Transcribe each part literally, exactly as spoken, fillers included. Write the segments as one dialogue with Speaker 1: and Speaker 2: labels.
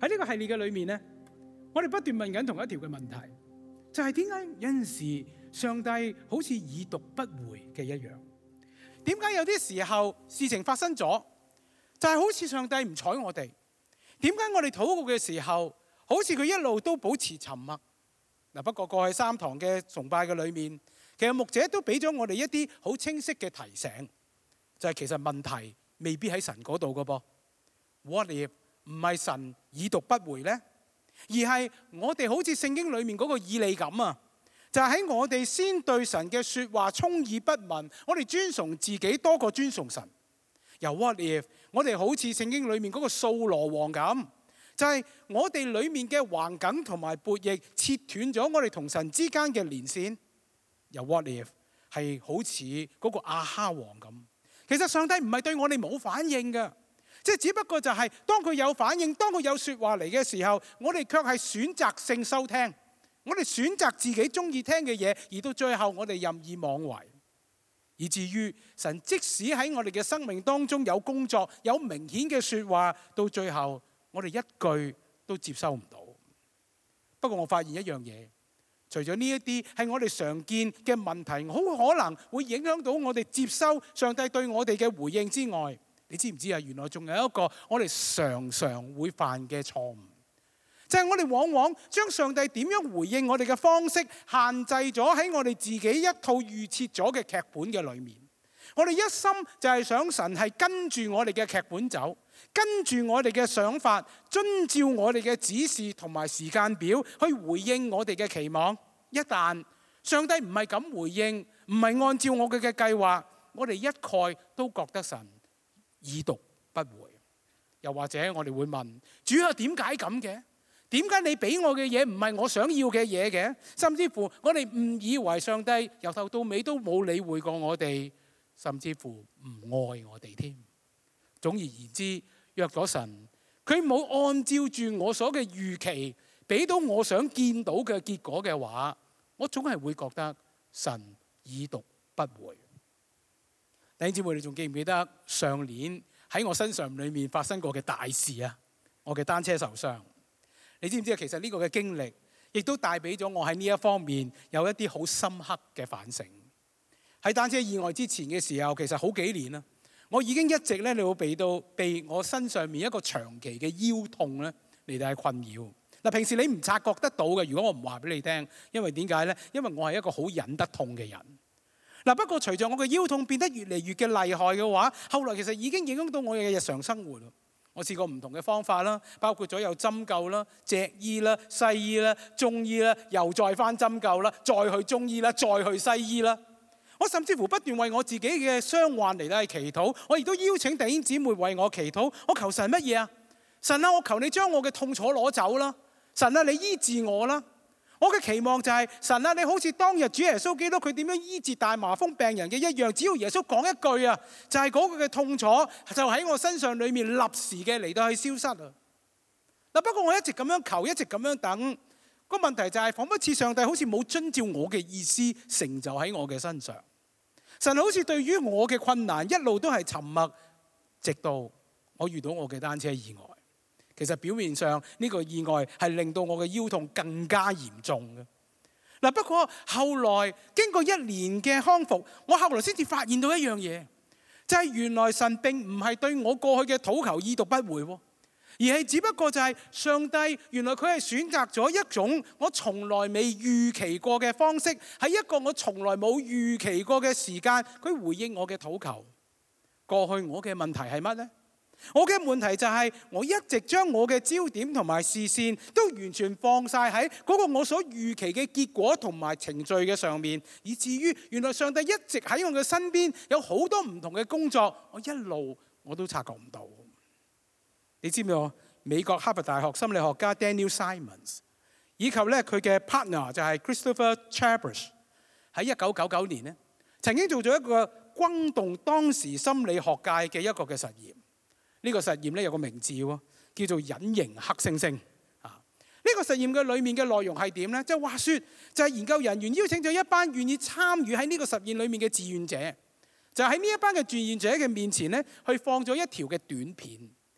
Speaker 1: 喺呢個系列嘅裏面咧，我哋不斷問緊同一條嘅問題，就係點解有陣時上帝好似已讀不回嘅一樣？點解有啲時候事情發生咗，就係好似上帝唔睬我哋？點解我哋禱告嘅時候，好似佢一路都保持沉默？嗱，不過過去三堂嘅崇拜嘅裏面，其實牧者都俾咗我哋一啲好清晰嘅提醒，就係其實問題未必喺神嗰度嘅噃。What if 唔係神已讀不回呢？而係我哋好似聖經裏面嗰個以利咁啊，就係喺我哋先對神嘅說話充耳不聞，我哋尊崇自己多過尊崇神。又 what if 我哋好似聖經裏面嗰個掃羅王咁，就係我哋裏面嘅橫梗同埋悖逆切斷咗我哋同神之間嘅連線。又 what if 係好似嗰個亞哈王咁，其實上帝唔係對我哋冇反應嘅，即係只不過就係當佢有反應，當佢有說話嚟嘅時候，我哋卻係選擇性收聽，我哋選擇自己中意聽嘅嘢，而到最後我哋任意妄為，以至於神即使喺我哋嘅生命當中有工作，有明顯嘅說話，到最後我哋一句都接收唔到。不過我發現一樣嘢，除咗呢一啲係我哋常見嘅問題，好可能會影響到我哋接收上帝對我哋嘅回應之外，你知唔知啊？原來仲有一個我哋常常會犯嘅錯誤，就係我哋往往將上帝點樣回應我哋嘅方式限制咗喺我哋自己一套預設咗嘅劇本嘅裏面。我哋一心就係想神係跟住我哋嘅劇本走，跟住我哋嘅想法，遵照我哋嘅指示同埋時間表去回應我哋嘅期望。一旦上帝唔係咁回應，唔係按照我哋嘅計劃，我哋一概都覺得神已讀不回。又或者我哋會問主啊，點解咁嘅？點解你俾我嘅嘢唔係我想要嘅嘢嘅？甚至乎我哋誤以為上帝由頭到尾都冇理會過我哋，甚至乎唔愛我哋添。總而言之，若果神佢冇按照住我所嘅預期俾到我想見到嘅結果嘅話，我總係會覺得神已讀不回。弟兄姊妹，你仲記唔記得上年喺我身上裏面發生過嘅大事啊？我嘅單車受傷。你知唔知啊？其實呢個嘅經歷亦都帶俾咗我喺呢一方面有一啲好深刻嘅反省。喺單車意外之前嘅時候，其實好幾年啦，我已經一直咧，你會被到被我身上面一個長期嘅腰痛咧嚟到係困擾。嗱，平時你唔察覺得到嘅，如果我唔話俾你聽，因為點解咧？因為我係一個好忍得痛嘅人。嗱，不過隨着我嘅腰痛變得越嚟越嘅厲害嘅話，後來其實已經影響到我嘅日常生活。我試過唔同嘅方法啦，包括咗有針灸啦、脊醫啦、西醫啦、中醫啦，又再翻針灸啦，再去中醫啦，再去西醫啦。我甚至乎不斷為我自己嘅傷患嚟到係祈禱，我亦都邀請弟兄姊妹為我祈禱。我求神乜嘢啊？神啊，我求你將我嘅痛楚攞走啦！神啊，你醫治我啦！我嘅期望就係、是、神啊，你好似當日主耶穌基督佢點樣醫治大麻風病人嘅一樣，只要耶穌講一句啊，就係、是、嗰個嘅痛楚就喺我身上裏面立時嘅嚟到去消失啊！嗱，不過我一直咁樣求，一直咁樣等，個問題就係、是、彷彿似上帝好似冇遵照我嘅意思成就喺我嘅身上。神好似對於我嘅困難一路都係沉默，直到我遇到我嘅單車意外。其實表面上呢個意外係令到我嘅腰痛更加嚴重嘅。嗱，不過後來經過一年嘅康復，我後來先至發現到一樣嘢，就係原來神並唔係對我過去嘅禱求已讀不回，而係只不過就係上帝原來佢係選擇咗一種我從來未預期過嘅方式，喺一個我從來冇預期過嘅時間，佢回應我嘅禱求。過去我嘅問題係乜呢？我嘅問題就係我一直將我嘅焦點同埋視線都完全放晒喺嗰個我所預期嘅結果同埋程序嘅上面，以至於原來上帝一直喺我嘅身邊有好多唔同嘅工作，我一路我都察覺唔到。你知唔知我美國哈佛大學心理學家 Daniel Simons 以及咧佢嘅 partner 就係 Christopher Chabris 喺一九九九年咧曾經做咗一個轟動當時心理學界嘅一個嘅實驗。呢個實驗咧有個名字喎，叫做隱形黑猩猩。啊，呢個實驗嘅裡面嘅內容係點呢？就話説，就係研究人員邀請咗一班願意參與喺呢個實驗裡面嘅志願者，就喺呢一班嘅志願者嘅面前咧，去放咗一條嘅短片。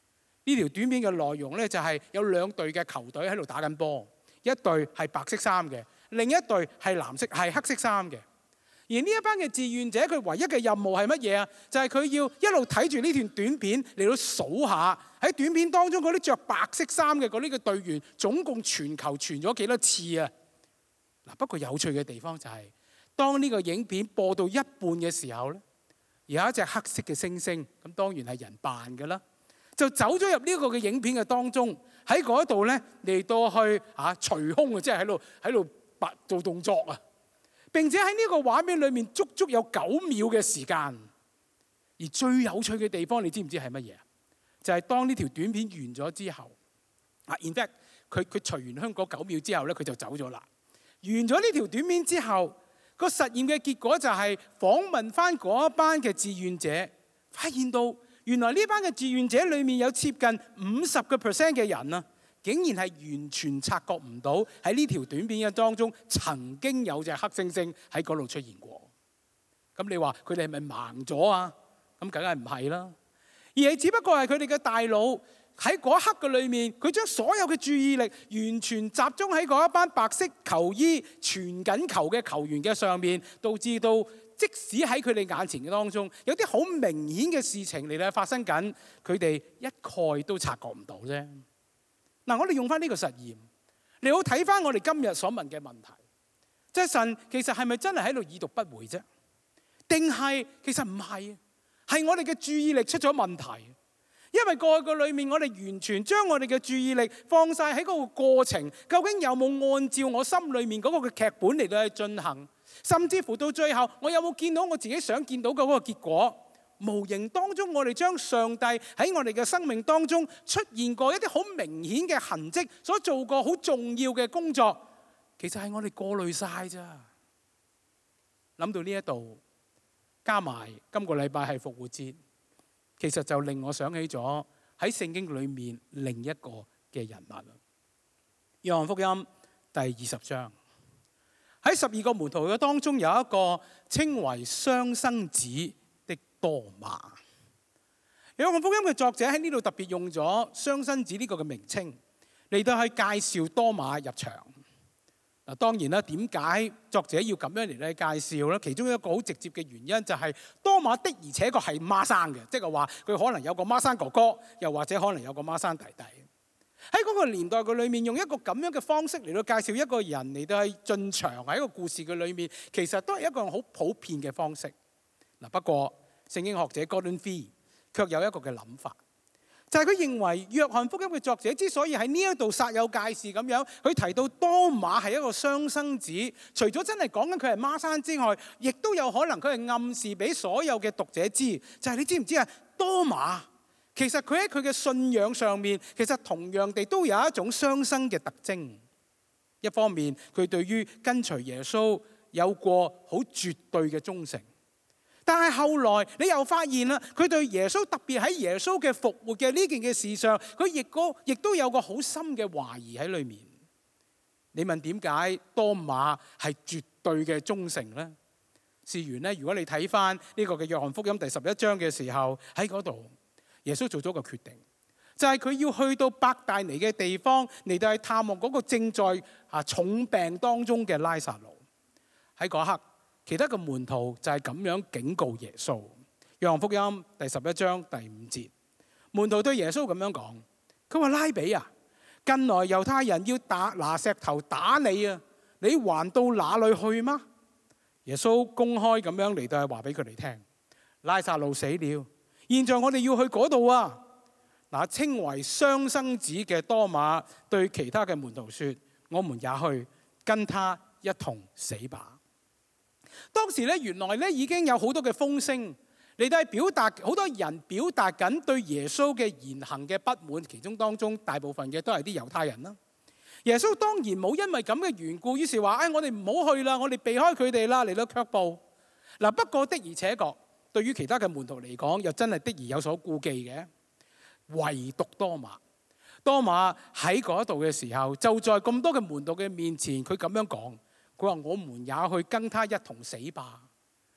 Speaker 1: 呢條短片嘅內容咧就係有兩隊嘅球隊喺度打緊波，一隊係白色衫嘅，另一隊係藍色係黑色衫嘅。而呢一班嘅志願者，佢唯一嘅任務係乜嘢啊？就係佢要一路睇住呢段短片嚟到數下喺短片當中嗰啲着白色衫嘅嗰啲嘅隊員總共傳球傳咗幾多次啊？嗱，不過有趣嘅地方就係，當呢個影片播到一半嘅時候咧，有一隻黑色嘅猩猩，咁當然係人扮嘅啦，就走咗入呢個嘅影片嘅當中，喺嗰度咧嚟到去啊捶胸啊，即係喺度喺度做動作啊！並且喺呢個畫面裏面足足有九秒嘅時間，而最有趣嘅地方，你知唔知係乜嘢？就係當呢條短片完咗之後，啊，in fact，佢佢除完香嗰九秒之後咧，佢就走咗啦。完咗呢條短片之後，個實驗嘅結果就係訪問翻嗰一班嘅志願者，發現到原來呢班嘅志願者裏面有接近五十個 percent 嘅人啊，竟然係完全察覺唔到喺呢條短片嘅當中曾經有隻黑猩猩喺嗰度出現過。咁你話佢哋係咪盲咗啊？咁梗係唔係啦，而係只不過係佢哋嘅大腦喺嗰一刻嘅裏面，佢將所有嘅注意力完全集中喺嗰一班白色球衣傳緊球嘅球員嘅上面，導致到即使喺佢哋眼前嘅當中有啲好明顯嘅事情嚟到發生緊，佢哋一概都察覺唔到啫。嗱，我哋用翻呢個實驗，你好睇翻我哋今日所問嘅問題，即係神其實係咪真係喺度已讀不回啫？定係其實唔係，係我哋嘅注意力出咗問題。因為過去嘅裏面，我哋完全將我哋嘅注意力放晒喺嗰個過程，究竟有冇按照我心裏面嗰個嘅劇本嚟到去進行，甚至乎到最後，我有冇見到我自己想見到嘅嗰個結果？無形當中，我哋將上帝喺我哋嘅生命當中出現過一啲好明顯嘅痕跡，所做過好重要嘅工作，其實係我哋過濾晒咋。諗到呢一度，加埋今個禮拜係復活節，其實就令我想起咗喺聖經裏面另一個嘅人物。約翰福音第二十章，喺十二個門徒嘅當中有一個稱為雙生子的多馬。約翰福音嘅作者喺呢度特別用咗雙生子呢個嘅名稱嚟到去介紹多馬入場。嗱，當然啦，點解作者要咁樣嚟咧介紹咧？其中一個好直接嘅原因就係多馬的而且確係孖生嘅，即係話佢可能有個孖生哥哥，又或者可能有個孖生弟弟。喺嗰個年代嘅裏面，用一個咁樣嘅方式嚟到介紹一個人嚟到去進場喺一個故事嘅裏面，其實都係一個好普遍嘅方式。嗱，不過聖經學者 Gordon Fee 卻有一個嘅諗法。就係佢認為約翰福音嘅作者之所以喺呢一度煞有介事咁樣，佢提到多馬係一個雙生子，除咗真係講緊佢係孖生之外，亦都有可能佢係暗示俾所有嘅讀者知，就係你知唔知啊？多馬其實佢喺佢嘅信仰上面，其實同樣地都有一種雙生嘅特徵。一方面，佢對於跟隨耶穌有過好絕對嘅忠誠。但係後來你又發現啦，佢對耶穌，特別喺耶穌嘅復活嘅呢件嘅事上，佢亦個亦都有個好深嘅懷疑喺裏面。你問點解多馬係絕對嘅忠誠呢？事緣呢，如果你睇翻呢個嘅約翰福音第十一章嘅時候，喺嗰度耶穌做咗個決定，就係佢要去到伯大尼嘅地方嚟到去探望嗰個正在啊重病當中嘅拉撒路。喺嗰刻，其他嘅門徒就係咁樣警告耶穌。約翰福音第十一章第五節，門徒對耶穌咁樣講，佢話：拉比啊，近來猶太人要打拿石頭打你啊，你還到哪裏去嗎？耶穌公開咁樣嚟到係話俾佢哋聽，拉撒路死了，現在我哋要去嗰度啊。嗱，稱為雙生子嘅多馬對其他嘅門徒說：我們也去跟他一同死吧。當時咧，原來咧已經有好多嘅風聲嚟到係表達，好多人表達緊對耶穌嘅言行嘅不滿，其中當中大部分嘅都係啲猶太人啦。耶穌當然冇因為咁嘅緣故，於是話：哎，我哋唔好去啦，我哋避開佢哋啦，嚟到卻步。嗱，不過的而且確，對於其他嘅門徒嚟講，又真係的而有所顧忌嘅。唯獨多馬，多馬喺嗰度嘅時候，就在咁多嘅門徒嘅面前，佢咁樣講。佢話：我們也去跟他一同死吧。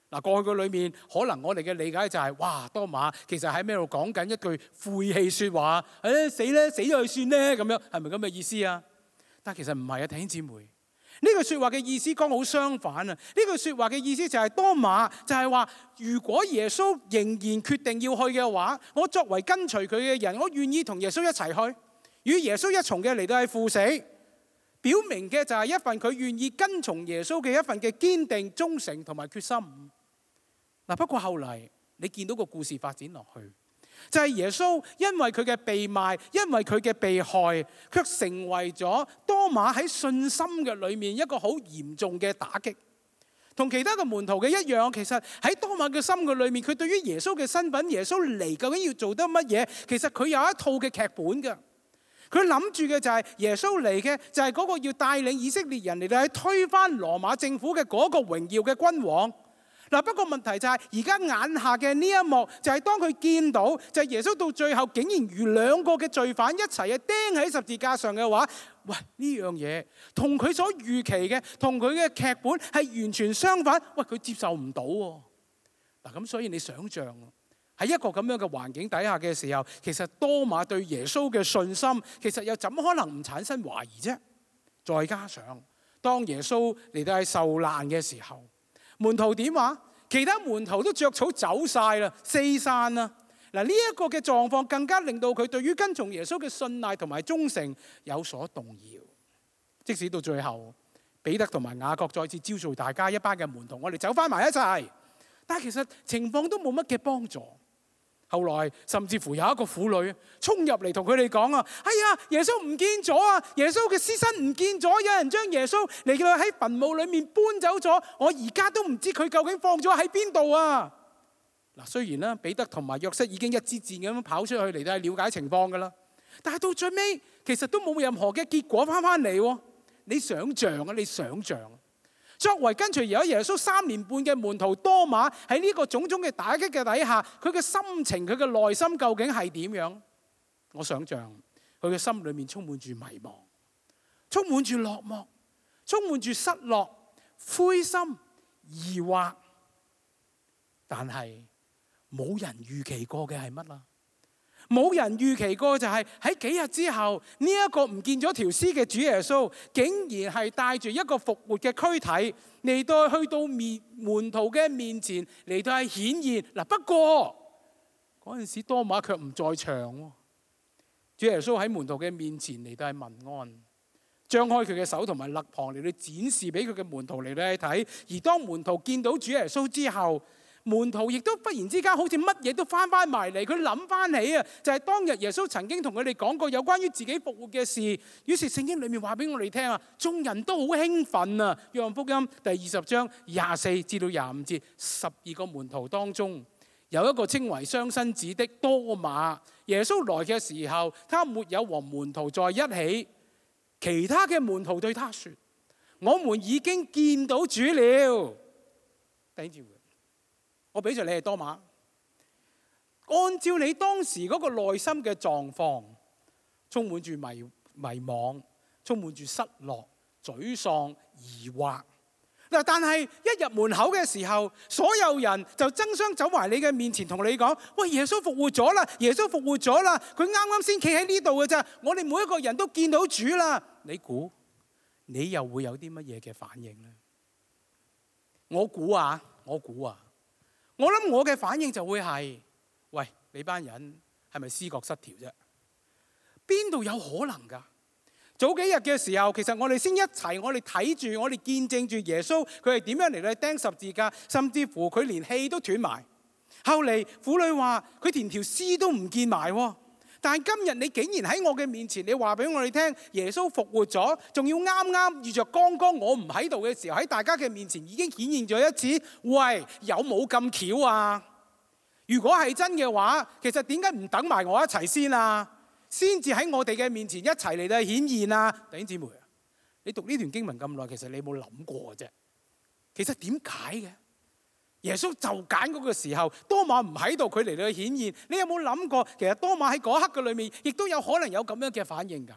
Speaker 1: 嗱，過去嘅裏面，可能我哋嘅理解就係、是，哇，多馬其實喺咩度講緊一句晦氣説話，誒、哎、死咧，死咗去算咧，咁樣係咪咁嘅意思啊？但其實唔係啊，弟兄姊妹，呢句説話嘅意思剛好相反啊！呢句説話嘅意思就係、是、多馬就係話，如果耶穌仍然決定要去嘅話，我作為跟隨佢嘅人，我願意同耶穌一齊去，與耶穌一從嘅嚟到係赴死。表明嘅就係一份佢願意跟從耶穌嘅一份嘅堅定、忠誠同埋決心。嗱，不過後嚟你見到個故事發展落去，就係耶穌因為佢嘅被賣，因為佢嘅被害，卻成為咗多馬喺信心嘅裏面一個好嚴重嘅打擊。同其他嘅門徒嘅一樣，其實喺多馬嘅心嘅裏面，佢對於耶穌嘅身份，耶穌嚟究竟要做得乜嘢，其實佢有一套嘅劇本㗎。佢諗住嘅就係耶穌嚟嘅就係嗰個要帶領以色列人嚟到去推翻羅馬政府嘅嗰個榮耀嘅君王。嗱，不過問題就係而家眼下嘅呢一幕，就係當佢見到就係耶穌到最後竟然與兩個嘅罪犯一齊啊釘喺十字架上嘅話，喂，呢樣嘢同佢所預期嘅，同佢嘅劇本係完全相反。喂，佢接受唔到喎。嗱，咁所以你想象喺一個咁樣嘅環境底下嘅時候，其實多馬對耶穌嘅信心，其實又怎可能唔產生懷疑啫？再加上當耶穌嚟到係受難嘅時候，門徒點話？其他門徒都著草走晒啦，四散啦。嗱，呢一個嘅狀況更加令到佢對於跟從耶穌嘅信賴同埋忠誠有所動搖。即使到最後，彼得同埋雅各再次招數大家一班嘅門徒，我哋走翻埋一齊，但係其實情況都冇乜嘅幫助。後來甚至乎有一個婦女衝入嚟同佢哋講啊，哎呀，耶穌唔見咗啊！耶穌嘅屍身唔見咗，有人將耶穌嚟到喺墳墓裏面搬走咗，我而家都唔知佢究竟放咗喺邊度啊！嗱，雖然咧彼得同埋約瑟已經一支箭咁樣跑出去嚟到係了解情況噶啦，但係到最尾其實都冇任何嘅結果翻翻嚟。你想象啊，你想象。作為跟隨咗耶穌三年半嘅門徒多馬，喺呢個種種嘅打擊嘅底下，佢嘅心情，佢嘅內心究竟係點樣？我想象佢嘅心裏面充滿住迷茫，充滿住落寞，充滿住失落、灰心、疑惑。但係冇人預期過嘅係乜啊？冇人預期過就係喺幾日之後，呢一個唔見咗條屍嘅主耶穌，竟然係帶住一個復活嘅軀體嚟到去到面門徒嘅面前嚟到係顯現。嗱，不過嗰陣時多馬卻唔在場。主耶穌喺門徒嘅面前嚟到係問安，張開佢嘅手同埋肋旁嚟到展示俾佢嘅門徒嚟到去睇。而當門徒見到主耶穌之後，門徒亦都忽然之間好似乜嘢都翻翻埋嚟，佢諗翻起啊，就係當日耶穌曾經同佢哋講過有關於自己復活嘅事。於是聖經裏面話俾我哋聽啊，眾人都好興奮啊。約翰福音第二十章廿四至到廿五節，十二個門徒當中有一個稱為雙生子的多馬。耶穌來嘅時候，他沒有和門徒在一起。其他嘅門徒對他說：我們已經見到主了。弟兄姊妹，我比著你係多馬，按照你當時嗰個內心嘅狀況，充滿住迷迷惘，充滿住失落、沮喪、疑惑。嗱，但係一入門口嘅時候，所有人就爭相走埋你嘅面前，同你講：喂，耶穌復活咗啦！耶穌復活咗啦！佢啱啱先企喺呢度嘅咋，我哋每一個人都見到主啦。你估你又會有啲乜嘢嘅反應呢？我估啊，我估啊。我諗我嘅反應就會係：喂，你班人係咪思覺失調啫？邊度有可能㗎？早幾日嘅時候，其實我哋先一齊，我哋睇住，我哋見證住耶穌，佢係點樣嚟到釘十字架，甚至乎佢連氣都斷埋。後嚟婦女話佢連條屍都唔見埋。但係今日你竟然喺我嘅面前，你話俾我哋聽，耶穌復活咗，仲要啱啱遇着剛剛我唔喺度嘅時候，喺大家嘅面前已經顯現咗一次。喂，有冇咁巧啊？如果係真嘅話，其實點解唔等埋我一齊先啊？先至喺我哋嘅面前一齊嚟到顯現啊！弟兄姊妹，你讀呢段經文咁耐，其實你有冇諗過啫？其實點解嘅？耶穌就揀嗰個時候，多馬唔喺度，佢嚟到顯現。你有冇諗過？其實多馬喺嗰刻嘅裏面，亦都有可能有咁樣嘅反應㗎。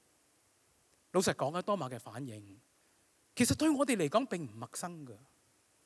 Speaker 1: 老實講啊，多馬嘅反應，其實對我哋嚟講並唔陌生㗎。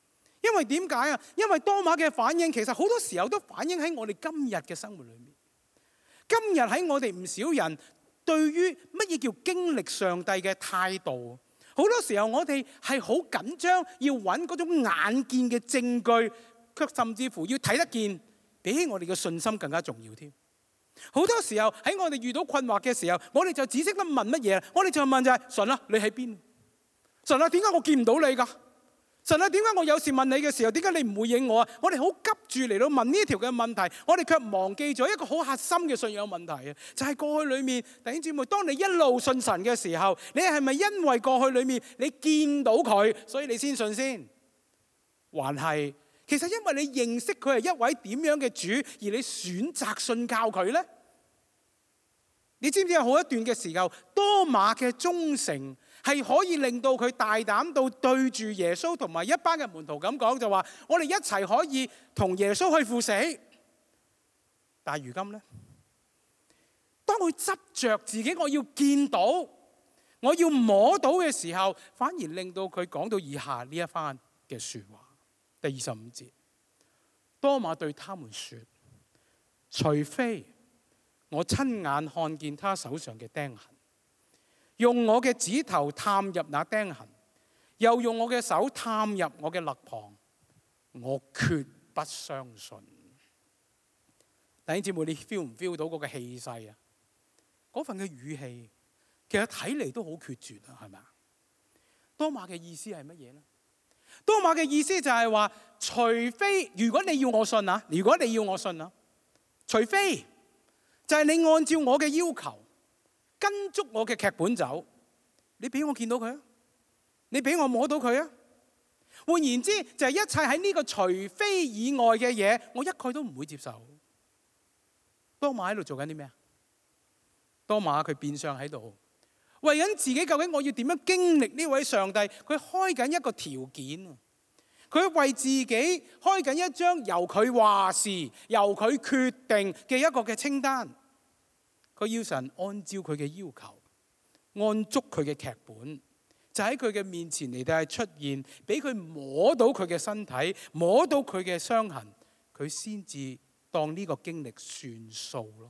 Speaker 1: 因為點解啊？因為多馬嘅反應其實好多時候都反映喺我哋今日嘅生活裏面。今日喺我哋唔少人對於乜嘢叫經歷上帝嘅態度，好多時候我哋係好緊張，要揾嗰種眼見嘅證據，卻甚至乎要睇得見，比起我哋嘅信心更加重要添。好多時候喺我哋遇到困惑嘅時候，我哋就只識得問乜嘢？我哋就問就係、是、神啊，你喺邊？神啊，點解我見唔到你㗎？神啊，點解我有事問你嘅時候，點解你唔回應我啊？我哋好急住嚟到問呢條嘅問題，我哋卻忘記咗一個好核心嘅信仰問題啊！就係、是、過去裏面，弟兄姊妹，當你一路信神嘅時候，你係咪因為過去裏面你見到佢，所以你先信先？還係其實因為你認識佢係一位點樣嘅主，而你選擇信靠佢呢？你知唔知有好一段嘅時候，多馬嘅忠誠係可以令到佢大膽到對住耶穌同埋一班嘅門徒咁講，就話我哋一齊可以同耶穌去赴死。但係如今呢，當佢執着自己我要見到，我要摸到嘅時候，反而令到佢講到以下呢一番嘅說話。第二十五節，多馬對他們說：除非我親眼看見他手上嘅釘痕，用我嘅指頭探入那釘痕，又用我嘅手探入我嘅肋旁，我決不相信。弟兄姊妹，你 feel 唔 feel 到嗰個氣勢啊？嗰份嘅語氣，其實睇嚟都好決絕啊，係咪啊？多馬嘅意思係乜嘢呢？多馬嘅意思就係話，除非如果你要我信啊，如果你要我信啊，除非就係你按照我嘅要求，跟足我嘅劇本走，你俾我見到佢啊，你俾我摸到佢啊。換言之，就係一切喺呢個除非以外嘅嘢，我一概都唔會接受。多馬喺度做緊啲咩啊？多馬佢變相喺度為緊自己，究竟我要點樣經歷呢位上帝？佢開緊一個條件，佢為自己開緊一張由佢話事、由佢決定嘅一個嘅清單。佢要神按照佢嘅要求，按足佢嘅劇本，就喺佢嘅面前嚟到出現，俾佢摸到佢嘅身體，摸到佢嘅傷痕，佢先至當呢個經歷算數咯。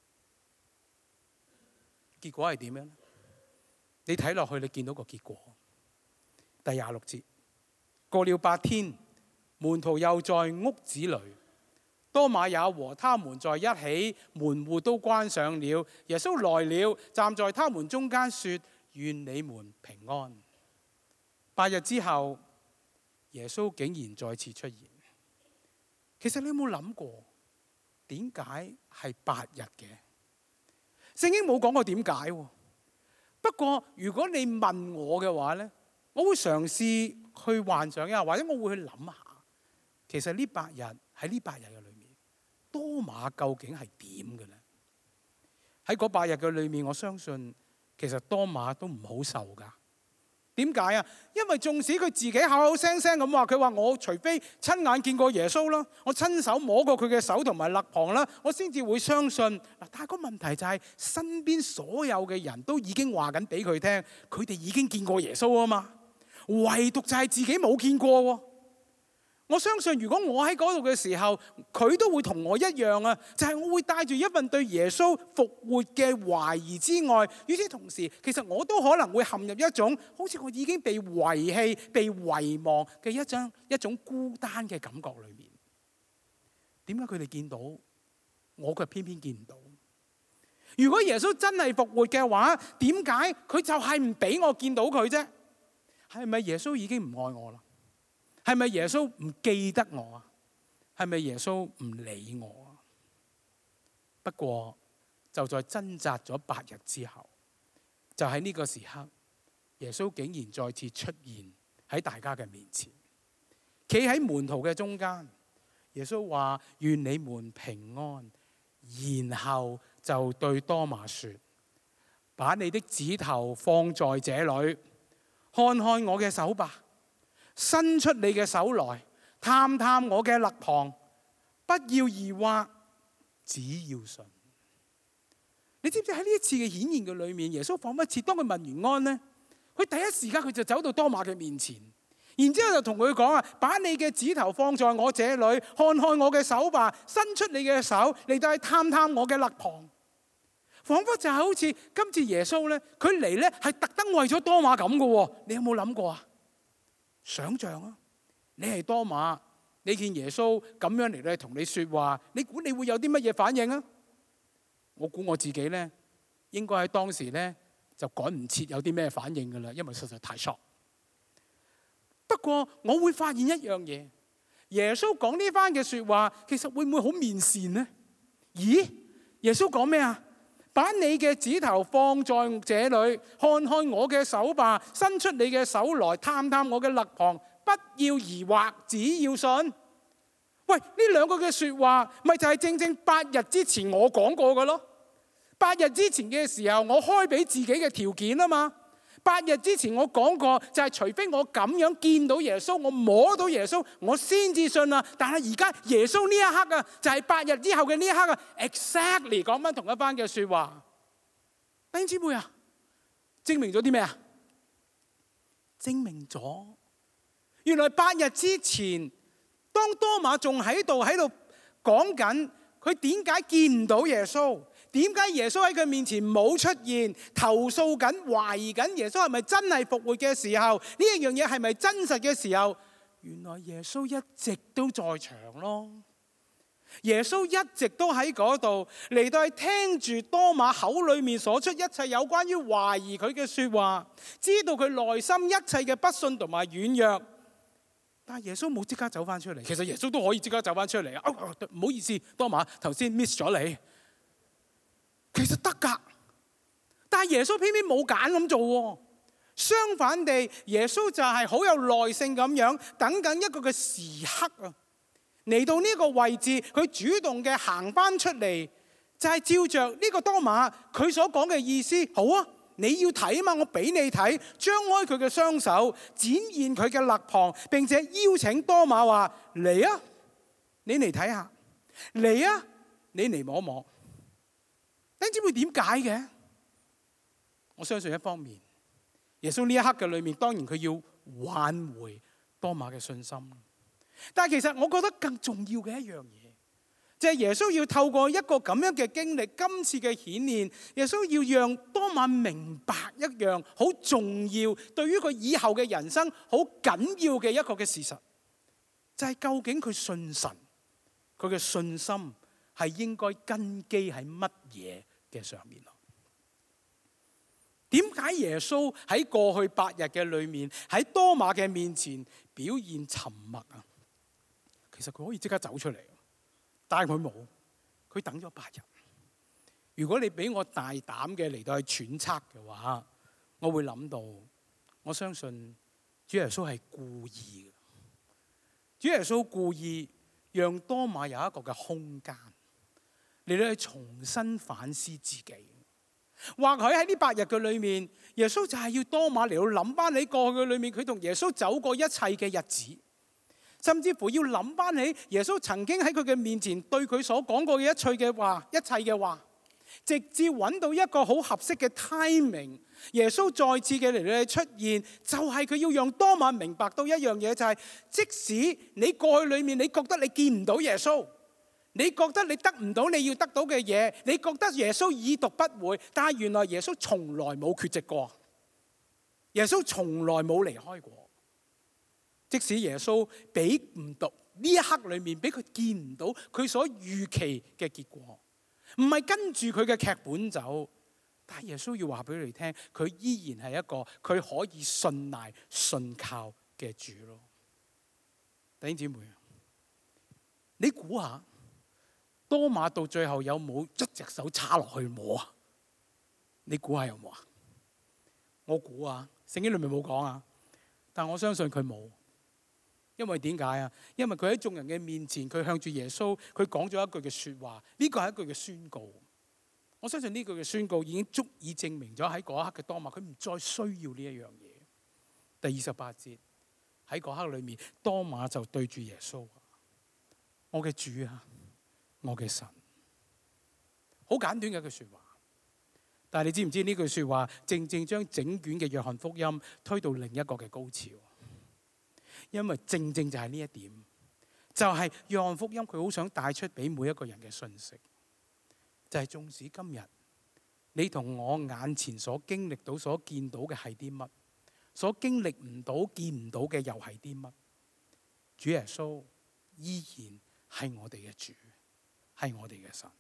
Speaker 1: 結果係點樣呢？你睇落去，你見到個結果。第廿六節，過了八天，門徒又在屋子裏，多馬也和他們在一起，門戶都關上了。耶穌來了，站在他們中間說：願你們平安。八日之後，耶穌竟然再次出現。其實你有冇諗過，點解係八日嘅？聖經冇講過點解。不過如果你問我嘅話呢，我會嘗試去幻想一下，或者我會去諗下，其實呢八日喺呢八日嘅裏面，多馬究竟係點嘅呢？喺嗰八日嘅裏面，我相信其實多馬都唔好受噶。點解啊？因為縱使佢自己口口聲聲咁話，佢話我除非親眼見過耶穌啦，我親手摸過佢嘅手同埋肋旁啦，我先至會相信。嗱，但係個問題就係身邊所有嘅人都已經話緊俾佢聽，佢哋已經見過耶穌啊嘛，唯獨就係自己冇見過喎。我相信如果我喺嗰度嘅時候，佢都會同我一樣啊，就係我會帶住一份對耶穌復活嘅懷疑之外，與此同時，其實我都可能會陷入一種好似我已經被遺棄、被遺忘嘅一種一種孤單嘅感覺裏面。點解佢哋見到，我卻偏偏見唔到？如果耶穌真係復活嘅話，點解佢就係唔俾我見到佢啫？係咪耶穌已經唔愛我啦？係咪耶穌唔記得我啊？係咪耶穌唔理我啊？不過就在掙扎咗八日之後，就喺呢個時刻，耶穌竟然再次出現喺大家嘅面前，企喺門徒嘅中間。耶穌話：願你們平安。然後就對多馬說：把你的指頭放在這裏，看看我嘅手吧。伸出你嘅手來，探探我嘅肋旁，不要疑惑，只要信。你知唔知喺呢一次嘅顯現嘅裏面，耶穌仿佛似當佢問完安呢，佢第一時間佢就走到多馬嘅面前， 然之後就同佢講啊，把你嘅指頭放在我這裏，看看我嘅手吧，伸出你嘅手嚟到去探探我嘅肋旁。彷彿就係好似今次耶穌咧，佢嚟咧係特登為咗多馬咁嘅。你有冇諗過啊？想像啊，你係多馬，你見耶穌咁樣嚟咧同你説話，你估你會有啲乜嘢反應啊？我估我自己咧，應該喺當時咧就趕唔切有啲咩反應㗎啦，因為實在太 shock。不過我會發現一樣嘢，耶穌講呢番嘅説話，其實會唔會好面善呢？咦，耶穌講咩啊？把你嘅指頭放在這裏，看看我嘅手吧，伸出你嘅手來探探我嘅肋旁，不要疑惑，只要信。喂，呢兩個嘅説話，咪就係正正八日之前我講過嘅咯。八日之前嘅時候，我開俾自己嘅條件啊嘛。八日之前我講過，就係除非我咁樣見到耶穌，我摸到耶穌，我先至信啊。但係而家耶穌呢一刻啊，就係八日之後嘅呢一刻啊 ，exactly 講翻同一番嘅説話。弟兄姊妹啊，證明咗啲咩啊？證明咗原來八日之前，當多馬仲喺度喺度講緊佢點解見唔到耶穌？點解耶穌喺佢面前冇出現？投訴緊、懷疑緊耶穌係咪真係復活嘅時候，呢一樣嘢係咪真實嘅時候？原來耶穌一直都在場咯。耶穌一直都喺嗰度嚟到係聽住多馬口裏面所出一切有關於懷疑佢嘅說話，知道佢內心一切嘅不信同埋軟弱。但係耶穌冇即刻走翻出嚟。其實耶穌都可以即刻走翻出嚟啊！唔好意思，多馬頭先 miss 咗你。其實得㗎，但係耶穌偏偏冇揀咁做喎。相反地，耶穌就係好有耐性咁樣等緊一個嘅時刻啊，嚟到呢個位置，佢主動嘅行翻出嚟，就係照着呢個多馬佢所講嘅意思。好啊，你要睇啊嘛，我俾你睇，張開佢嘅雙手，展現佢嘅肋旁，並且邀請多馬話嚟啊，你嚟睇下，嚟啊，你嚟摸摸。你知唔知點解嘅？我相信一方面，耶穌呢一刻嘅裏面，當然佢要挽回多馬嘅信心。但係其實我覺得更重要嘅一樣嘢，就係耶穌要透過一個咁樣嘅經歷，今次嘅顯現，耶穌要讓多馬明白一樣好重要，對於佢以後嘅人生好緊要嘅一個嘅事實，就係究竟佢信神，佢嘅信心係應該根基喺乜嘢嘅上面咯？點解耶穌喺過去八日嘅裏面喺多馬嘅面前表現沉默啊？其實佢可以即刻走出嚟，但係佢冇，佢等咗八日。如果你俾我大膽嘅嚟到去揣測嘅話，我會諗到，我相信主耶穌係故意嘅。主耶穌故意讓多馬有一個嘅空間，嚟到去重新反思自己。或許喺呢八日嘅裏面，耶穌就係要多馬嚟到諗翻起過去嘅裏面，佢同耶穌走過一切嘅日子，甚至乎要諗翻起耶穌曾經喺佢嘅面前對佢所講過嘅一切嘅話，一切嘅話，直至揾到一個好合適嘅 timing， 耶穌再次嘅嚟到出現，就係佢要讓多馬明白到一樣嘢，就係即使你過去裏面你覺得你見唔到耶穌，你覺得你得唔到你要得到嘅嘢，你覺得耶穌已讀不回，但係原來耶穌從來冇缺席過，耶穌從來冇離開過。即使耶穌俾唔到呢一刻裏面俾佢見唔到佢所預期嘅結果，唔係跟住佢嘅劇本走，但係耶穌要話俾你聽，佢依然係一個佢可以信賴信靠嘅主咯。弟兄姊妹，你估下多馬到最後有冇一隻手叉落去摸啊？你估下有冇啊？我估啊，聖經裏面冇講啊，但我相信佢冇。因為點解啊？因為佢喺眾人嘅面前，佢向住耶穌，佢講咗一句嘅說話，呢個係一句嘅宣告。我相信呢句嘅宣告已經足以證明咗喺嗰一刻嘅多馬，佢唔再需要呢一樣嘢。第二十八節喺嗰刻裏面，多馬就對住耶穌：我嘅主啊，我嘅神。好簡短嘅一句說話，但係你知唔知呢句說話正正將整卷嘅約翰福音推到另一個嘅高潮？ 因為正正就係呢一點，就係約翰福音佢好想帶出俾每一個人嘅訊息，就係縱使今日你同我眼前所經歷到、所見到嘅係啲乜，所經歷唔到、見唔到嘅又係啲乜，主耶穌依然係我哋嘅主，係我哋嘅神。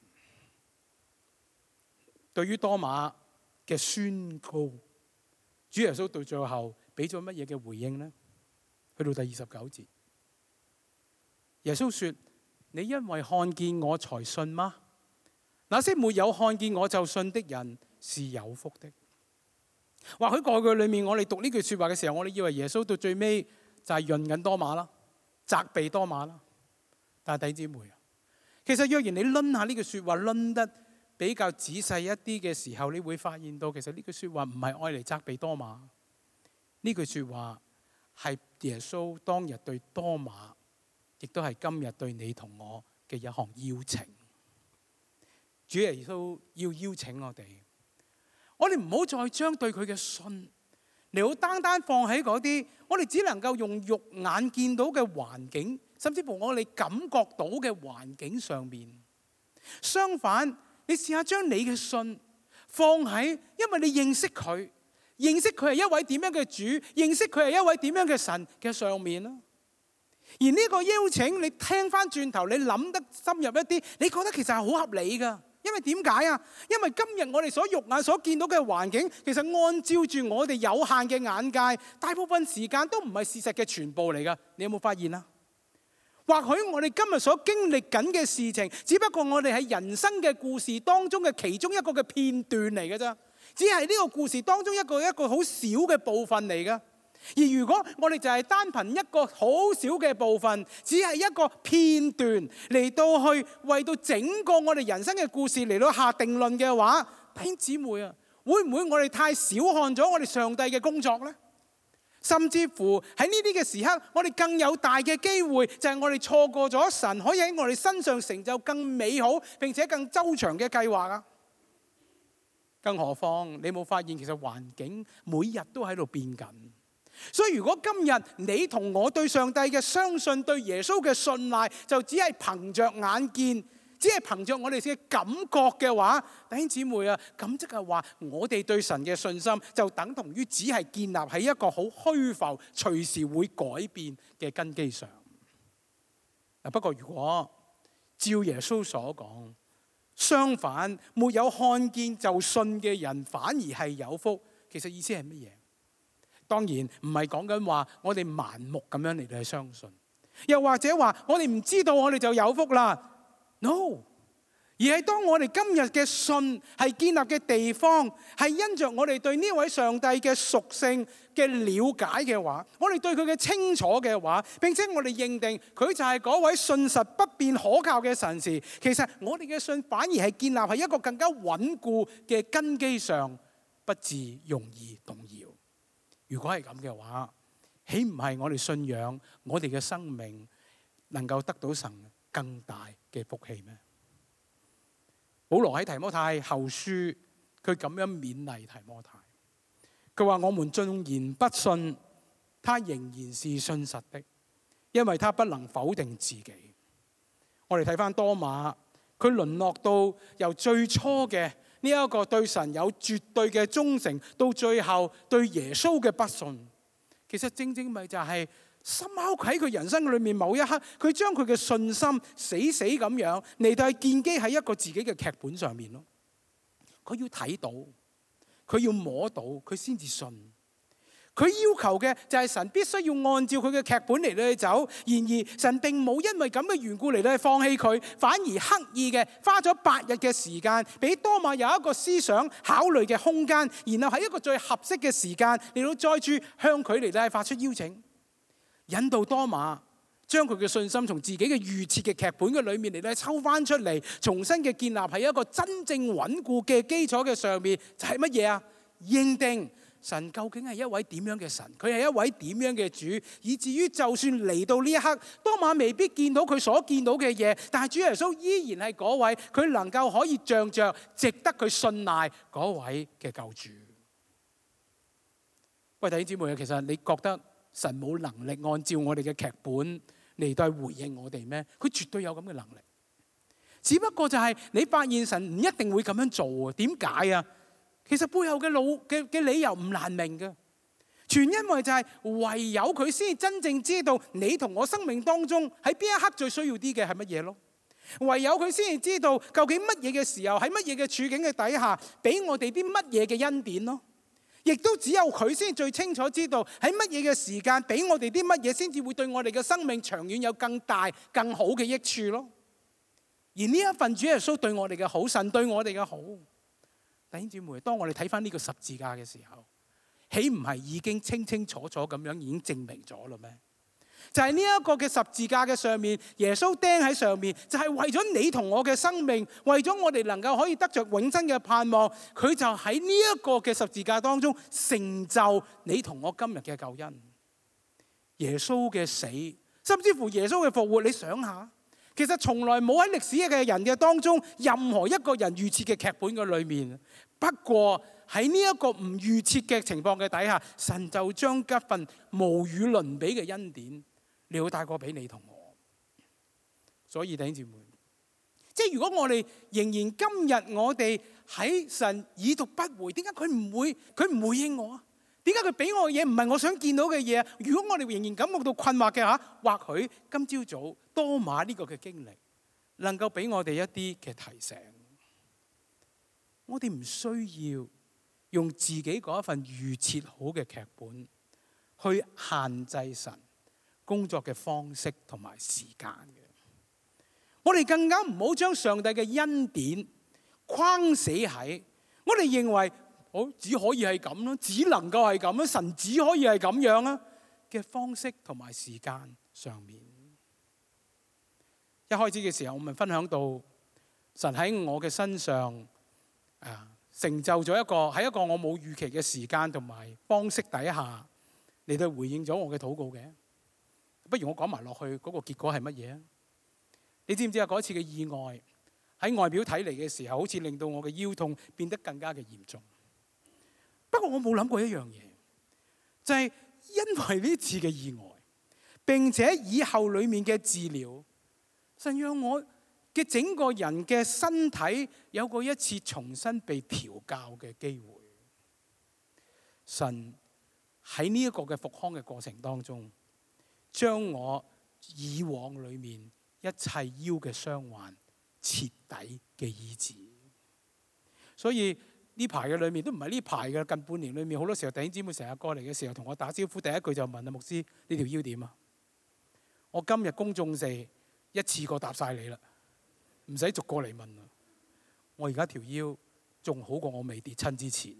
Speaker 1: 對於多馬嘅宣告，主耶穌到最後俾咗乜嘢嘅回應呢？去到第二十九節，耶穌說：你因為看見我才信嗎？那些沒有看見我就信的人是有福的。或許過去裏面我哋讀呢句說話嘅時候，我哋以為耶穌到最尾就係潤緊多馬啦，責備多馬啦。但係弟兄姊妹啊，其實若然你論下呢句說話論得比較仔細一啲嘅時候，你會發現到其實呢句說話唔係愛嚟責備多馬，呢句說話係耶穌當日對多馬，亦都係今日對你同我嘅一項邀請。主耶穌要邀請我哋，我哋唔好再將對佢嘅信嚟好單單放喺嗰啲我哋只能夠用肉眼見到嘅環境，甚至乎我哋感覺到嘅環境上面。相反，你試下將你嘅信放喺，因為你認識佢，認識佢係一位點樣嘅主，認識佢係一位點樣嘅神嘅上面啦。而呢個邀請，你聽翻轉頭，你諗得深入一啲，你覺得其實係好合理噶。因為點解啊？因為今日我哋所肉眼所見到嘅環境，其實按照住我哋有限嘅眼界，大部分時間都唔係事實嘅全部嚟噶。你有冇發現啊？或許我哋今日所經歷緊嘅事情，只不過我哋喺人生嘅故事當中嘅其中一個嘅片段嚟嘅啫，只係呢個故事當中一個一個好小嘅部分嚟噶。而如果我哋就係單憑一個好少嘅部分，只係一個片段嚟到去為到整個我哋人生嘅故事嚟到下定論嘅話，弟兄姊妹啊，會唔會我哋太小看咗我哋上帝嘅工作呢？甚至乎喺呢啲嘅時刻，我哋更有大嘅機會，就係我哋錯過咗神可以喺我哋身上成就更美好並且更周詳嘅計劃啊！更何況你冇發現其實環境每日都喺度變緊。所以如果今日你同我對上帝嘅相信，對耶穌嘅信賴，就只係憑着眼見，只係憑着我哋嘅感覺嘅話，弟兄姊妹啊，咁即係話我哋對神嘅信心就等同於只係建立喺一個好虛浮、隨時會改變嘅根基上。不過如果照耶穌所講，相反沒有看見就信嘅人反而係有福，其實意思係乜嘢？當然唔係講緊話我哋盲目咁樣嚟到去相信，又或者話我哋唔知道我哋就有福啦。No， 而係當我哋今日嘅信係建立嘅地方，係因着我哋對呢位上帝嘅屬性嘅了解嘅話，我哋對佢嘅清楚嘅話，並且我哋認定佢就係嗰位信實不變可靠嘅神時，其實我哋嘅信反而係建立喺一個更加穩固嘅根基上，不致容易動搖。如果係咁嘅話，豈唔係我哋信仰，我哋嘅生命能夠得到神更大嘅福氣咩？保羅喺提摩太後書，佢咁樣勉勵提摩太，佢話：我們縱然不信，他仍然是信實的，因為他不能否定自己。我哋睇翻多馬，佢淪落到由最初嘅呢一個對神有絕對嘅忠誠，到最後對耶穌嘅不信，其實正正咪就係深刻喺佢人生裏面某一刻，佢將佢嘅信心死死咁樣嚟到建基喺一個自己嘅劇本上面咯。佢要睇到，佢要摸到，佢先至信。佢要求嘅就係神必須要按照佢嘅劇本嚟到去走。然而神並冇因為咁嘅緣故嚟到去放棄佢，反而刻意嘅花咗八日嘅時間，俾多馬有一個思想考慮嘅空間，然後喺一個最合適嘅時間嚟到再次向佢嚟到去發出邀請，引導多馬將佢嘅信心從自己嘅預設嘅劇本嘅裏面嚟到抽翻出嚟，重新嘅建立喺一個真正穩固嘅基礎嘅上面，就係乜嘢啊？認定神究竟係一位點樣嘅神，佢係一位點樣嘅主，以至於就算嚟到呢一刻，多馬未必見到佢所見到嘅嘢，但係主耶穌依然係嗰位，佢能夠可以仗着值得佢信賴嗰位嘅救主。喂，弟兄姊妹，其實你覺得神冇能力按照我哋嘅劇本嚟到回應我哋咩？佢絕對有咁嘅能力。只不過就係你發現神唔一定會咁樣做啊？點解啊？其實背後嘅路嘅嘅理由唔難明嘅，全因為就係唯有佢先真正知道你同我生命當中喺邊一刻最需要啲嘅係乜嘢咯。唯有佢先至知道究竟乜嘢嘅時候喺乜嘢嘅處境嘅底下俾我哋啲乜嘢嘅恩典咯。亦都只有佢先最清楚知道喺乜嘢嘅時間俾我哋啲乜嘢先至會對我哋嘅生命長遠有更大更好嘅益處咯。而呢一份主耶穌對我哋嘅好，神對我哋嘅好，弟兄姊妹，當我哋睇翻呢個十字架嘅時候，豈唔係已經清清楚楚咁樣已經證明咗啦咩？就係呢一個嘅十字架嘅上面，耶穌釘喺上面，就係為咗你同我嘅生命，為咗我哋能夠可以得着永生嘅盼望，佢就喺呢一個嘅十字架當中成就你同我今日嘅救恩。耶穌嘅死，甚至乎耶穌嘅復活，你想下，其實從來冇喺歷史嘅人嘅當中，任何一個人預設嘅劇本嘅裏面。不過喺呢一個唔預設嘅情況嘅底下，神就將一份無與倫比嘅恩典，你要帶過俾你同我。所以弟兄姊妹，即係如果我哋仍然今日我哋喺神已讀不回，點解佢唔會佢唔回應我啊？點解佢俾我嘅嘢唔係我想見到嘅嘢？如果我哋仍然感覺到困惑嘅嚇，或許今朝早多馬呢個嘅經歷，能夠俾我哋一啲嘅提醒。我哋唔需要用自己嗰一份預設好嘅劇本去限制神工作嘅方式同埋時間嘅。我哋更加唔好將上帝嘅恩典框死喺我哋認為我只可以係咁咯，只能夠係咁咯，神只可以係咁樣啦嘅方式同埋時間上面。一開始嘅時候，我咪分享到神喺我嘅身上啊，成就咗一個喺一個我冇預期嘅時間同埋方式底下嚟到回應咗我嘅禱告嘅。不如我講埋落去嗰個結果係乜嘢啊？你知唔知啊？嗰次嘅意外喺外表睇嚟嘅時候，好似令到我嘅腰痛變得更加嘅嚴重。不過我冇諗過一樣嘢，就係因為呢次嘅意外，並且以後裡面嘅治療，神讓我嘅整個人嘅身體有過一次重新被調教嘅機會。神喺呢一個嘅復康嘅過程當中，將我以往裡面一切腰嘅傷患徹底嘅醫治。所以呢排嘅裏面都唔係呢排嘅，近半年裏面好多時候弟兄姊妹成日過嚟嘅時候同我打招呼，第一句就問啊，牧師，呢條腰點啊？我今日公眾地一次過答晒你啦，唔使逐個嚟問啦。我而家條腰仲好過我未跌親之前。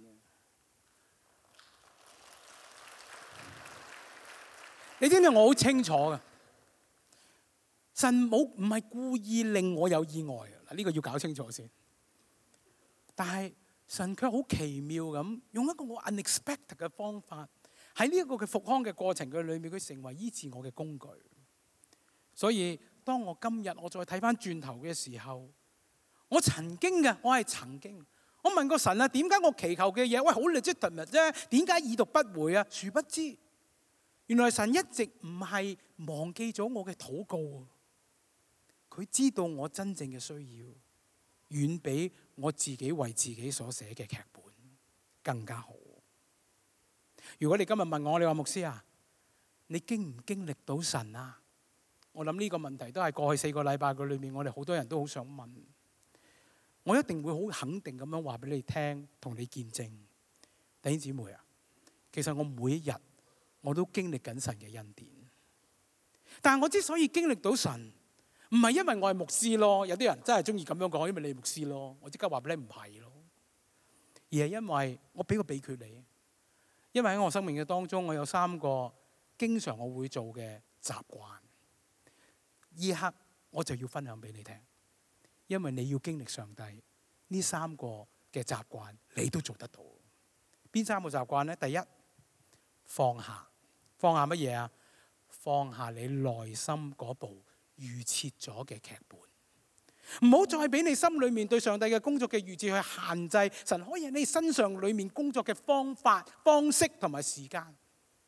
Speaker 1: 你知唔知我好清楚嘅？神冇唔係故意令我有意外嘅，嗱，呢個要搞清楚先。但係神卻好奇妙咁，用一個我 unexpected 嘅方法，喺呢一個嘅復康嘅過程嘅裏面，佢成為醫治我嘅工具。所以當我今日我再睇翻轉頭嘅時候，我曾經嘅，我係曾經，我問過神啊，點解我祈求嘅嘢，喂，好 legitimate 啫，點解已讀不回啊？殊不知，原來神一直唔係忘記咗我嘅禱告，佢知道我真正嘅需要，遠比我自己為自己所寫嘅劇本更加好。如果你今日問我，你話牧師啊，你經唔經歷到神啊？我諗呢個問題都係過去四個禮拜嘅裏面，我哋好多人都好想問。我一定會好肯定咁樣話俾你聽，同你見證。弟兄姊妹啊，其實我每一日我都經歷緊神嘅恩典。但係我之所以經歷到神，唔係因為我係牧師咯，有啲人真係中意咁樣講，因為你係牧師咯。我即刻話俾你唔係咯，而係因為我俾個秘訣你。因為喺我生命嘅當中，我有三個經常我會做嘅習慣。呢刻我就要分享俾你聽，因為你要經歷上帝呢三個嘅習慣，你都做得到。邊三個習慣呢？第一，放下。放下乜嘢啊？放下你內心嗰部預設咗嘅劇本，唔好再俾你心裏面對上帝嘅工作嘅預設去限制神可以喺你身上裏面工作嘅方法、方式同埋時間。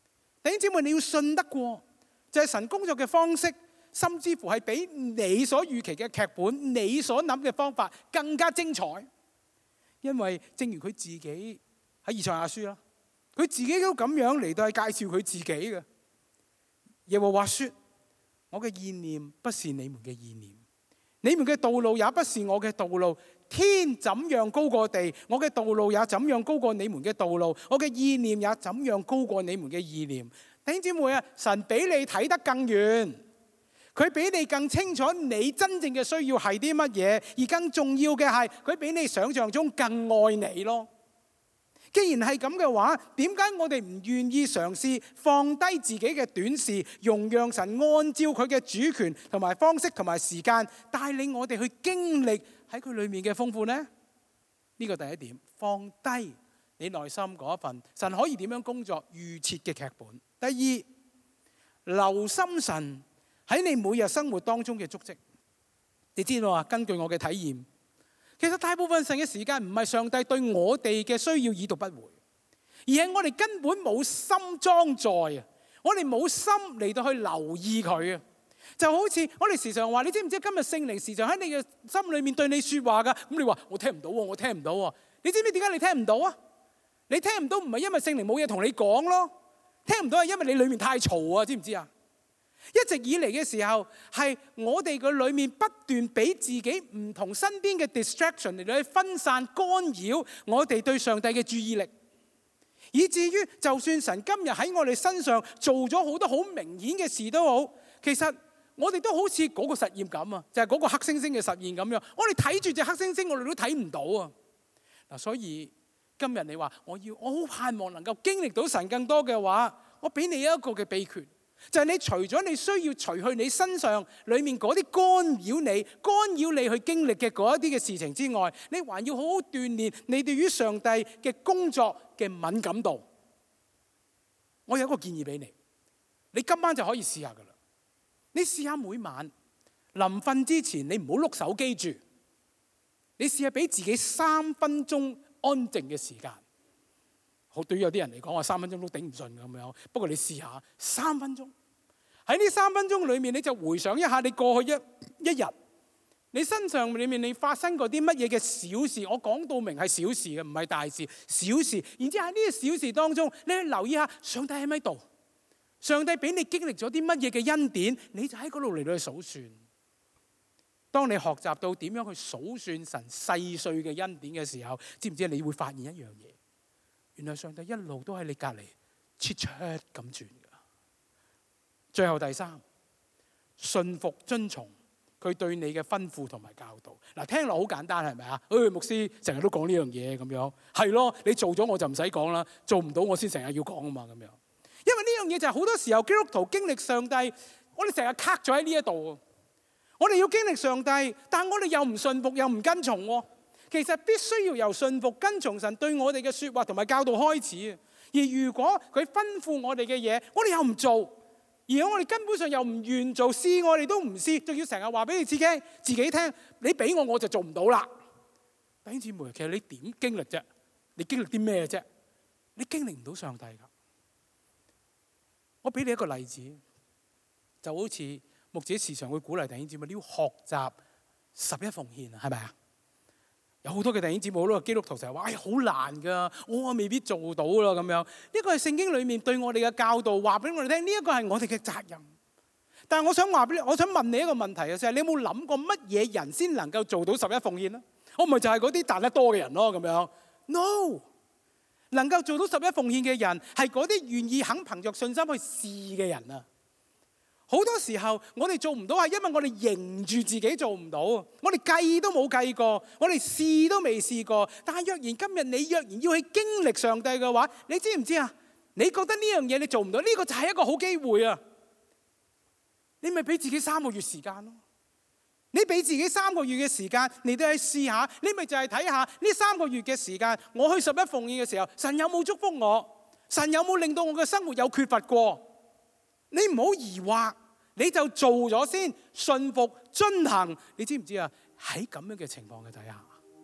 Speaker 1: 弟兄姊妹，你要信得過，就係神工作嘅方式，甚至乎係比你所預期嘅劇本、你所諗嘅方法更加精彩。因為正如佢自己喺以賽亞書啦，佢自己都咁樣嚟到去介紹佢自己嘅。耶和華說：我嘅意念不是你們嘅意念，你們嘅道路也不是我嘅道路。天怎樣高過地，我嘅道路也怎樣高過你們嘅道路，我嘅意念也怎樣高過你們嘅意念。弟兄姊妹啊，神比你睇得更遠，佢比你更清楚你真正嘅需要係啲乜嘢，而更重要嘅係佢比你想象中更愛你咯。既然係咁嘅話，點解我哋唔願意嘗試放低自己嘅短視，容讓神按照佢嘅主權同埋方式同埋時間帶領我哋去經歷喺佢裏面嘅豐富呢？呢個第一點，放低你內心嗰一份神可以點樣工作預設嘅劇本。第二，留心神喺你每日生活當中嘅足跡。你知道啊，根據我嘅體驗，其實大部分神嘅時間唔係上帝對我哋嘅需要已讀不回，而係我哋根本冇心裝載啊！我哋冇心嚟到去留意佢啊！就好似我哋時常話，你知唔知今日聖靈時常喺你嘅心裏面對你說話噶？咁你話我聽唔到喎，我聽唔到喎。你知唔知點解你聽唔到啊？你聽唔到唔係因為聖靈冇嘢同你講咯，聽唔到係因為你裏面太嘈啊！知唔知啊？一直以嚟嘅時候，係我哋嘅裏面不斷俾自己唔同身邊嘅 distraction 嚟到去分散干擾我哋對上帝嘅注意力，以至於就算神今日喺我哋身上做咗好多好明顯嘅事都好，其實我哋都好似嗰個實驗咁啊，就係嗰個黑猩猩嘅實驗咁樣，我哋睇住隻黑猩猩，我哋都睇唔到啊！嗱，所以今日你話我要，我好盼望能夠經歷到神更多嘅話，我俾你一個嘅秘訣。就係你除咗你需要除去你身上裏面嗰啲干擾你、干擾你去經歷嘅嗰一啲嘅事情之外，你還要好好鍛鍊你對於上帝嘅工作嘅敏感度。我有一個建議俾你，你今晚就可以試下噶啦。你試下每晚臨瞓之前，你唔好碌手機住，你試下俾自己三分鐘安靜嘅時間。好，對於有啲人嚟講，我三分鐘都頂唔順咁樣。不過你試下三分鐘，喺呢三分鐘裏面，你就回想一下你過去一一日，你身上裏面你發生過啲乜嘢嘅小事。我講到明係小事嘅，唔係大事，小事。然之後喺呢啲小事當中，你去留意下上帝喺咪度？上帝俾你經歷咗啲乜嘢嘅恩典，你就喺嗰度嚟到去數算。當你學習到點樣去數算神細碎嘅恩典嘅時候，知唔知你會發現一樣嘢？原來上帝一路都喺你隔離切出咁轉噶。最後第三，信服遵從佢對你嘅吩咐同埋教導。嗱，聽落好簡單係咪啊？誒，牧師成日都講呢樣嘢咁樣，係咯，你做咗我就唔使講啦，做唔到我先成日要講啊嘛咁樣。因為呢樣嘢就係好多時候基督徒經歷上帝，我哋成日卡咗喺呢一度。我哋要經歷上帝，但我哋又唔信服又唔跟從喎。其實必須要由信服跟從神對我哋嘅說話同埋教導開始。而如果佢吩咐我哋嘅嘢，我哋又唔做，而我哋根本上又唔願做，試我哋都唔試，仲要成日話俾你自己自己聽，你俾我我就做唔到啦。弟兄姊妹，其實你點經歷啫？你經歷啲咩啫？你經歷唔到上帝噶。我俾你一個例子，就好似牧者時常會鼓勵弟兄姊妹，你要學習十一奉獻啊，係咪啊？有好多嘅弟兄姊妹，好多嘅基督徒成日話：哎，好難噶，我未必做到啦咁樣。呢個係聖經裏面對我哋嘅教導，話俾我哋聽。呢一個係我哋嘅責任。但係我想話俾你，我想問你一個問題嘅就係：你有冇諗過乜嘢人先能夠做到十一奉獻呢？我唔係就係嗰啲賺得多嘅人咯咁樣。No， 能夠做到十一奉獻嘅人係嗰啲願意肯憑着信心去試嘅人啊。好多時候我哋做唔到係因為我哋認住自己做唔到，我哋計都冇計過，我哋試都未試過。但係若然今日你若然要去經歷上帝嘅話，你知唔知啊？你覺得呢樣嘢你做唔到，呢個就係一個好機會啊！你咪俾自己三個月時間咯，你俾自己三個月嘅時間，你都去試下，你咪就係睇下呢三個月嘅時間，我去十一奉獻嘅時候，神有冇祝福我？神有冇令到我嘅生活有缺乏過？你唔好疑惑，你就做咗先，信服遵行。你知唔知啊？喺咁樣嘅情況嘅底下，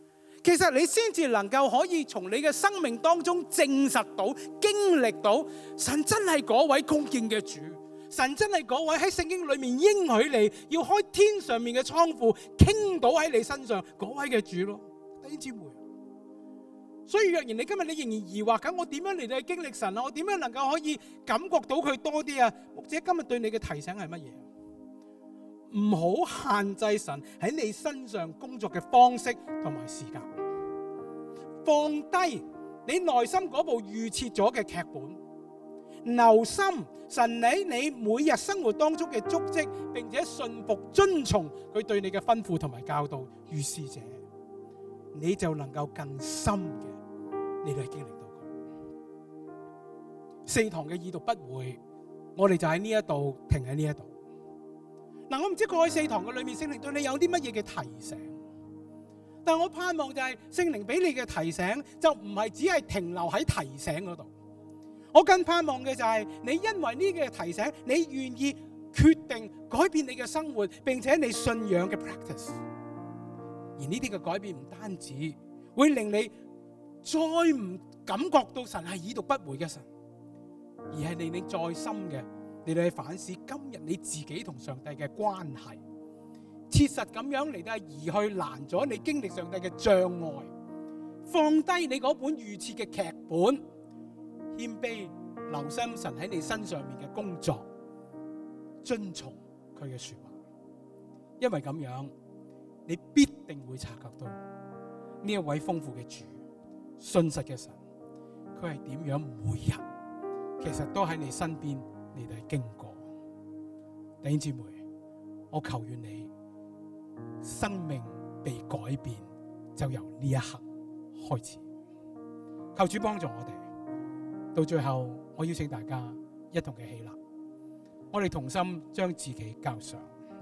Speaker 1: 其實你先至能夠可以從你嘅生命當中證實到、經歷到神真係嗰位恭敬嘅主，神真係嗰位喺聖經裏面應許你要開天上面嘅倉庫傾倒喺你身上嗰位嘅主咯。弟兄姊妹，所以若然你今日你仍然疑惑緊，我點樣嚟到去經歷神啊？我點樣能夠可以感覺到佢多啲啊？牧者今日對你嘅提醒係乜嘢？唔好限制神喺你身上工作嘅方式同埋時間，放低你內心嗰部預設咗嘅劇本，留心神喺你每日生活當中嘅足跡，並且信服遵從佢對你嘅吩咐同埋教導，如是者你就能夠更深嘅你哋經歷到佢。四堂嘅已讀不回，我哋就喺呢一度停喺呢一度。嗱，我唔知過去四堂嘅裏面聖靈對你有啲乜嘢嘅提醒，但我盼望就係聖靈俾你嘅提醒就唔係只係停留喺提醒嗰度，我更盼望嘅就係你因為呢個提醒，你願意決定改變你嘅生活，並且你信仰嘅 practice。而呢啲嘅改變唔單止會令你再唔感覺到神係已讀不回嘅神，而係令你再深嘅你哋去反思今日你自己同上帝嘅關係，切實咁樣嚟到移去攔咗你經歷上帝嘅障礙，放低你嗰本預設嘅劇本，謙卑留心神喺你身上面嘅工作，遵從佢嘅說話，因為咁樣你必定會察覺到呢一位豐富嘅主，信實嘅神，佢係點樣每日其實都喺你身邊你哋經過。弟兄姊妹，我求願你生命被改變就由呢一刻開始。求主幫助我哋，到最後我邀請大家一同嘅起立，我哋同心將自己交上。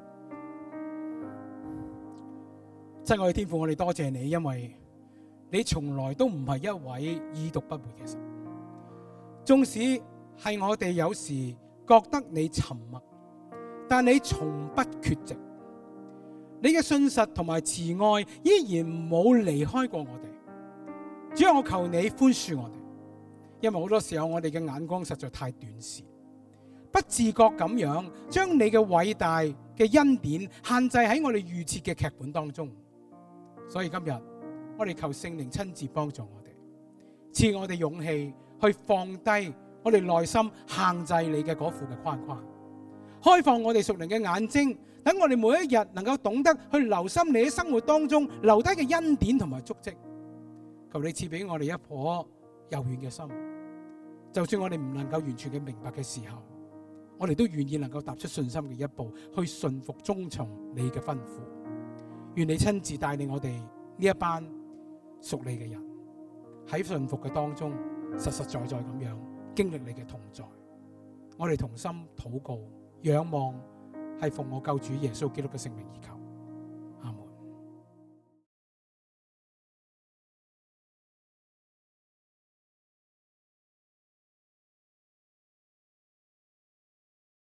Speaker 1: 親愛嘅天父，我哋多謝你，因為你從來都唔係一位已讀不回嘅神。縱使係我哋有時覺得你沉默，但你從不缺席。你嘅信實同埋慈愛依然冇離開過我哋。主啊，我求你寬恕我哋，因為好多時候我哋嘅眼光實在太短視，不自覺咁樣將你嘅偉大嘅恩典限制喺我哋預設嘅劇本當中。所以今日我哋求聖靈親自幫助我哋，賜我哋勇氣去放低我哋內心限制你嘅嗰副嘅框框，開放我哋屬靈嘅眼睛，等我哋每一日能夠懂得去留心你喺生活當中留低嘅恩典同埋足跡。求你賜俾我哋一顆柔軟嘅心，就算我哋唔能夠完全嘅明白嘅時候，我哋都願意能夠踏出信心嘅一步，去順服遵從你嘅吩咐。願你親自帶領我哋呢一班屬你嘅人喺順服嘅當中，實實在在咁樣經歷你嘅同在。我哋同心禱告，仰望係奉我救主耶穌基督嘅聖名而求。